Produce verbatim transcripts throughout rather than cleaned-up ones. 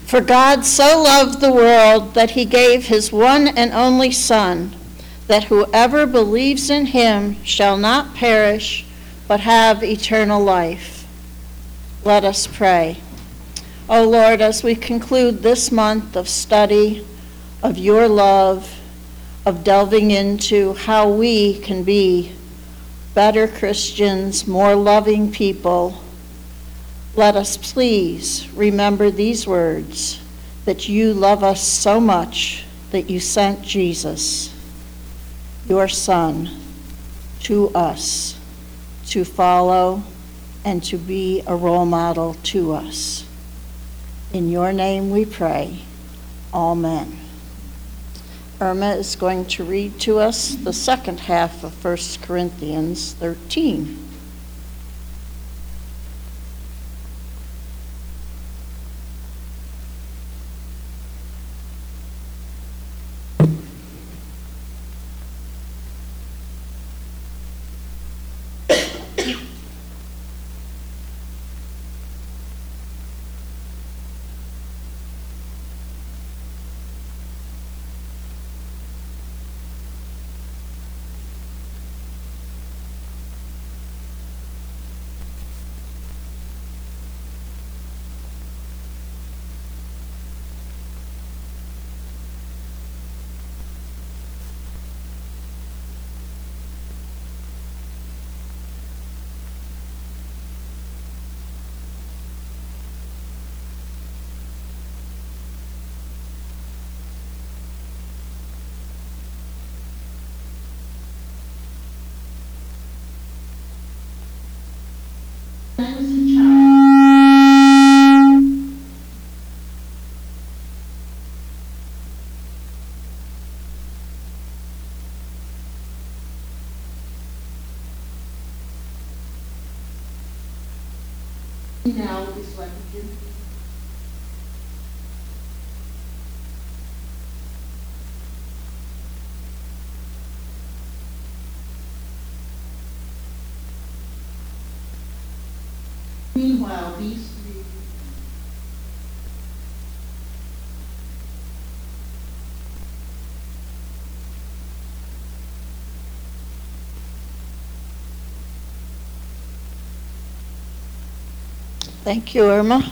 For God so loved the world that he gave his one and only Son, that whoever believes in him shall not perish, but have eternal life. Let us pray. O Lord, as we conclude this month of study, of your love, of delving into how we can be better Christians, more loving people, let us please remember these words, that you love us so much that you sent Jesus, your Son, to us to follow and to be a role model to us. In your name we pray. Amen. Irma is going to read to us the second half of First Corinthians thirteen. Now is what we do. Meanwhile, these three Thank you, Irma.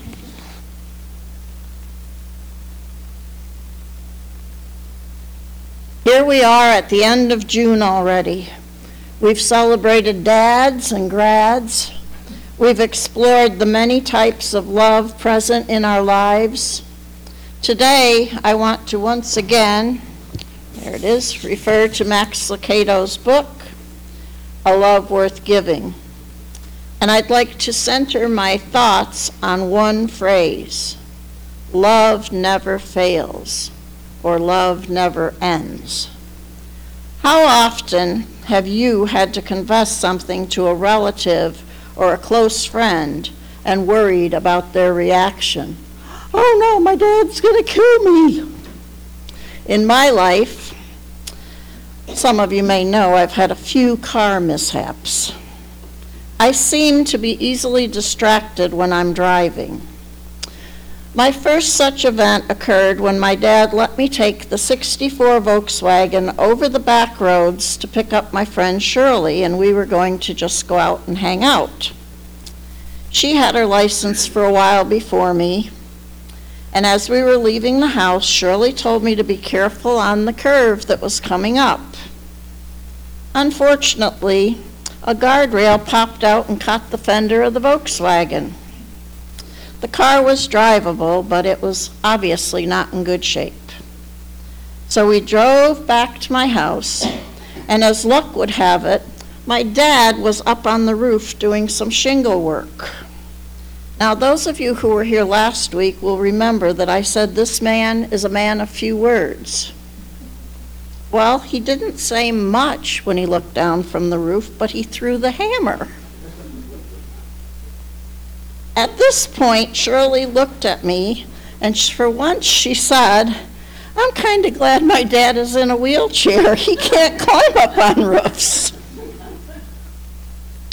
Here we are at the end of June already. We've celebrated dads and grads. We've explored the many types of love present in our lives. Today, I want to once again, there it is, refer to Max Lucado's book, A Love Worth Giving. And I'd like to center my thoughts on one phrase: love never fails, or love never ends. How often have you had to confess something to a relative or a close friend and worried about their reaction? Oh no, my dad's gonna kill me. In my life, some of you may know I've had a few car mishaps. I seem to be easily distracted when I'm driving. My first such event occurred when my dad let me take the sixty-four Volkswagen over the back roads to pick up my friend Shirley, and we were going to just go out and hang out. She had her license for a while before me, and as we were leaving the house, Shirley told me to be careful on the curve that was coming up. Unfortunately, a guardrail popped out and caught the fender of the Volkswagen. The car was drivable, but it was obviously not in good shape. So we drove back to my house, and as luck would have it, my dad was up on the roof doing some shingle work. Now, those of you who were here last week will remember that I said this man is a man of few words. Well, he didn't say much when he looked down from the roof, but he threw the hammer. At this point, Shirley looked at me, and for once she said, "I'm kind of glad my dad is in a wheelchair. He can't climb up on roofs."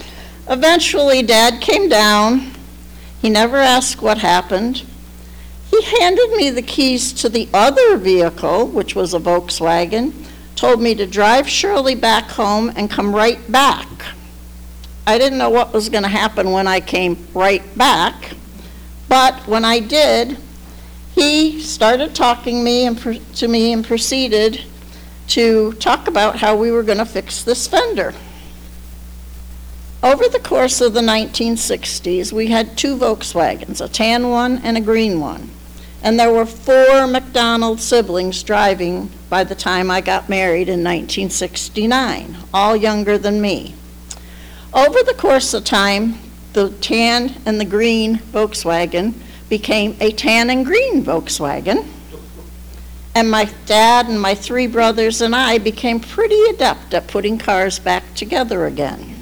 Eventually, Dad came down. He never asked what happened. He He handed me the keys to the other vehicle, which was a Volkswagen, told me to drive Shirley back home and come right back. I didn't know what was going to happen when I came right back, but when I did, he started talking me and pr- to me and proceeded to talk about how we were going to fix this fender. Over the course of the nineteen sixties, we had two Volkswagens, a tan one and a green one. And there were four McDonald siblings driving by the time I got married in nineteen sixty-nine, all younger than me. Over the course of time, the tan and the green Volkswagen became a tan and green Volkswagen. And my dad and my three brothers and I became pretty adept at putting cars back together again.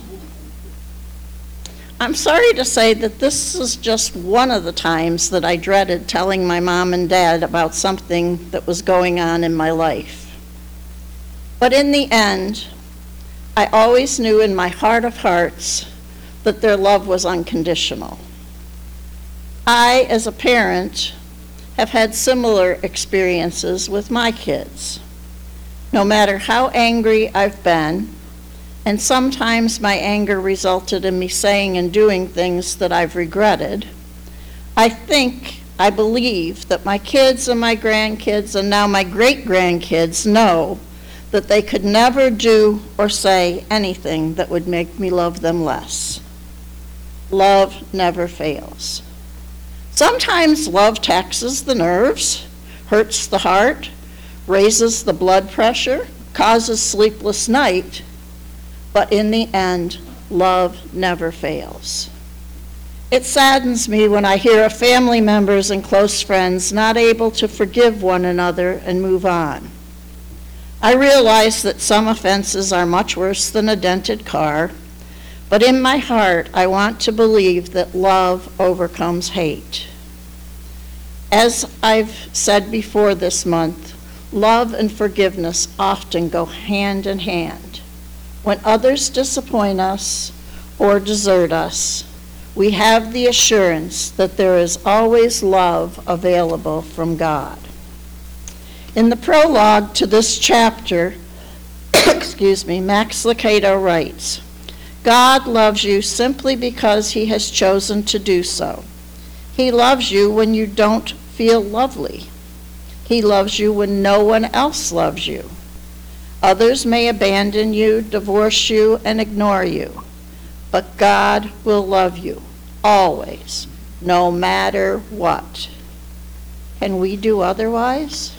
I'm sorry to say that this is just one of the times that I dreaded telling my mom and dad about something that was going on in my life. But in the end, I always knew in my heart of hearts that their love was unconditional. I, as a parent, have had similar experiences with my kids. No matter how angry I've been, and sometimes my anger resulted in me saying and doing things that I've regretted, I think, I believe that my kids and my grandkids and now my great-grandkids know that they could never do or say anything that would make me love them less. Love never fails. Sometimes love taxes the nerves, hurts the heart, raises the blood pressure, causes sleepless night, but in the end, love never fails. It saddens me when I hear of family members and close friends not able to forgive one another and move on. I realize that some offenses are much worse than a dented car, but in my heart, I want to believe that love overcomes hate. As I've said before this month, love and forgiveness often go hand in hand. When others disappoint us or desert us, we have the assurance that there is always love available from God. In the prologue to this chapter, excuse me, Max Lucado writes, God loves you simply because he has chosen to do so. He loves you when you don't feel lovely. He loves you when no one else loves you. Others may abandon you, divorce you, and ignore you, but God will love you always, no matter what. Can we do otherwise?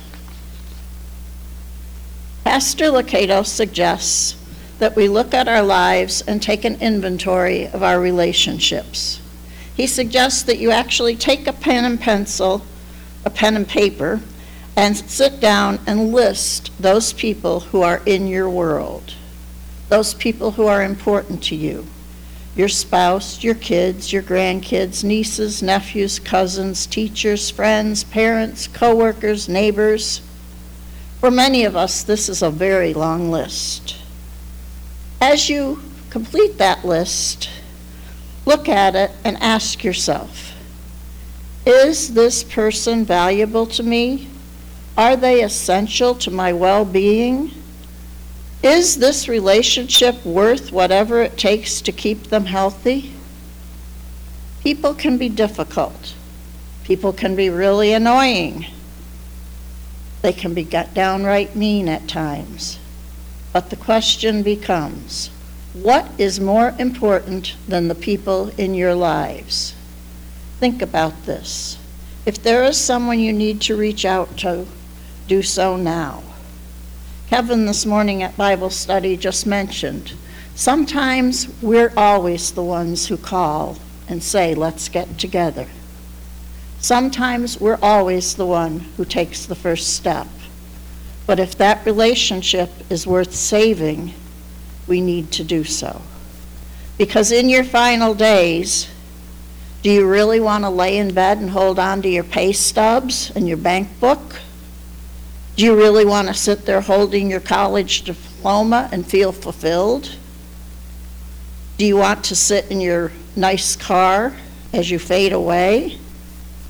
Pastor Lucado suggests that we look at our lives and take an inventory of our relationships. He suggests that you actually take a pen and pencil, a pen and paper, and sit down and list those people who are in your world, those people who are important to you, your spouse, your kids, your grandkids, nieces, nephews, cousins, teachers, friends, parents, coworkers, neighbors. For many of us, this is a very long list. As you complete that list, look at it and ask yourself, is this person valuable to me? Are they essential to my well-being? Is this relationship worth whatever it takes to keep them healthy? People can be difficult. People can be really annoying. They can be downright mean at times. But the question becomes, what is more important than the people in your lives? Think about this. If there is someone you need to reach out to, do so now. Kevin this morning at Bible study just mentioned, sometimes we're always the ones who call and say, let's get together. Sometimes we're always the one who takes the first step. But if that relationship is worth saving, we need to do so. Because in your final days, do you really want to lay in bed and hold on to your pay stubs and your bank book? Do you really want to sit there holding your college diploma and feel fulfilled? Do you want to sit in your nice car as you fade away?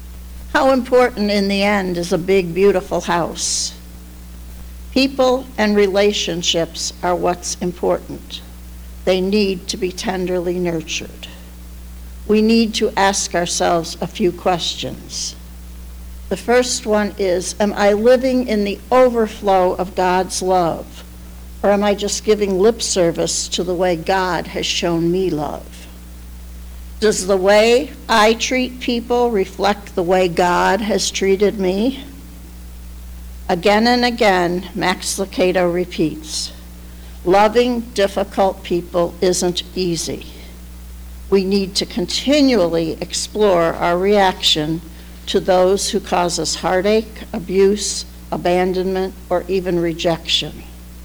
How important in the end is a big, beautiful house? People and relationships are what's important. They need to be tenderly nurtured. We need to ask ourselves a few questions. The first one is, am I living in the overflow of God's love? Or am I just giving lip service to the way God has shown me love? Does the way I treat people reflect the way God has treated me? Again and again, Max Lucado repeats, loving difficult people isn't easy. We need to continually explore our reaction to those who cause us heartache, abuse, abandonment, or even rejection.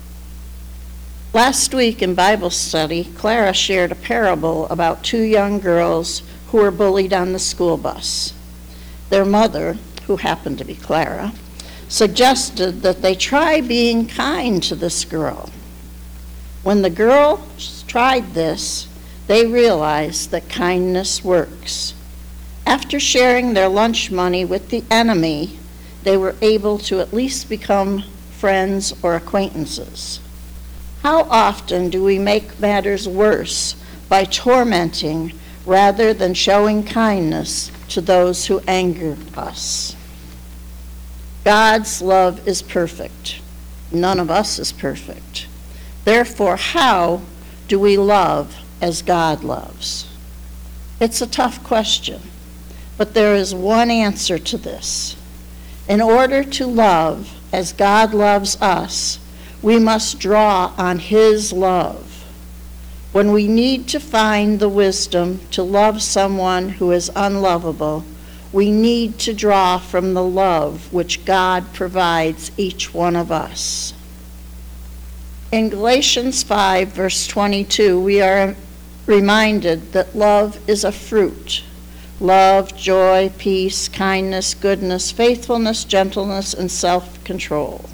Last week in Bible study, Clara shared a parable about two young girls who were bullied on the school bus. Their mother, who happened to be Clara, suggested that they try being kind to this girl. When the girls tried this, they realized that kindness works. After sharing their lunch money with the enemy, they were able to at least become friends or acquaintances. How often do we make matters worse by tormenting rather than showing kindness to those who anger us? God's love is perfect. None of us is perfect. Therefore, how do we love as God loves? It's a tough question, but there is one answer to this. In order to love as God loves us, we must draw on His love. When we need to find the wisdom to love someone who is unlovable, we need to draw from the love which God provides each one of us. In Galatians five, verse twenty-two, we are reminded that love is a fruit. Love, joy, peace, kindness, goodness, faithfulness, gentleness, and self-control.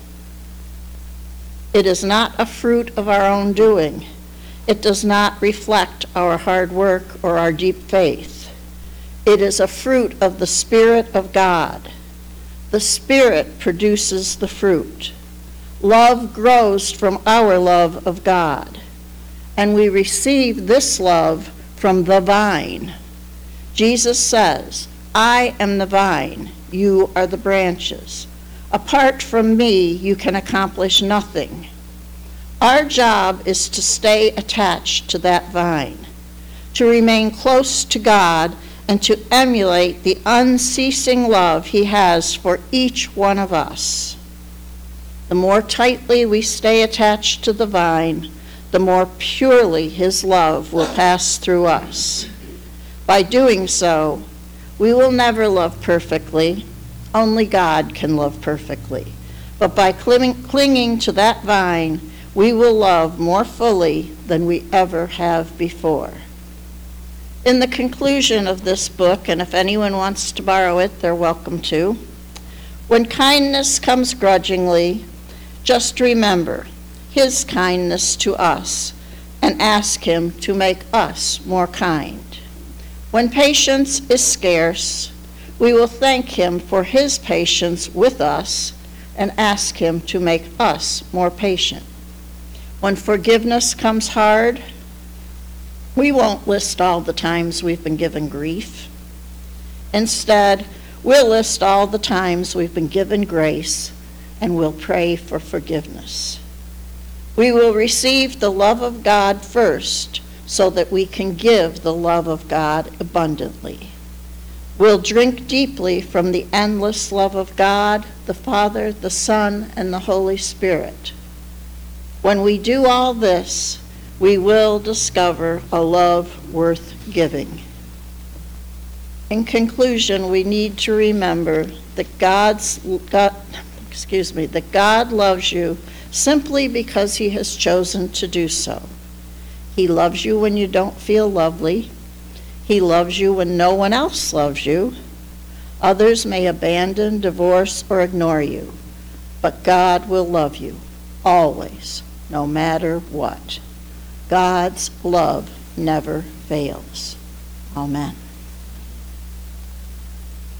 It is not a fruit of our own doing. It does not reflect our hard work or our deep faith. It is a fruit of the Spirit of God. The Spirit produces the fruit. Love grows from our love of God, and we receive this love from the vine. Jesus says, I am the vine, you are the branches. Apart from me, you can accomplish nothing. Our job is to stay attached to that vine, to remain close to God, and to emulate the unceasing love He has for each one of us. The more tightly we stay attached to the vine, the more purely His love will pass through us. By doing so, we will never love perfectly. Only God can love perfectly. But by clinging, clinging to that vine, we will love more fully than we ever have before. In the conclusion of this book, and if anyone wants to borrow it, they're welcome to, when kindness comes grudgingly, just remember His kindness to us and ask Him to make us more kind. When patience is scarce, we will thank Him for His patience with us and ask Him to make us more patient. When forgiveness comes hard, we won't list all the times we've been given grief. Instead, we'll list all the times we've been given grace, and we'll pray for forgiveness. We will receive the love of God first, so that we can give the love of God abundantly. We'll drink deeply from the endless love of God, the Father, the Son, and the Holy Spirit. When we do all this, we will discover a love worth giving. In conclusion, we need to remember that God's God, excuse me, that God loves you simply because He has chosen to do so. He loves you when you don't feel lovely. He loves you when no one else loves you. Others may abandon, divorce, or ignore you, but God will love you always, no matter what. God's love never fails. Amen.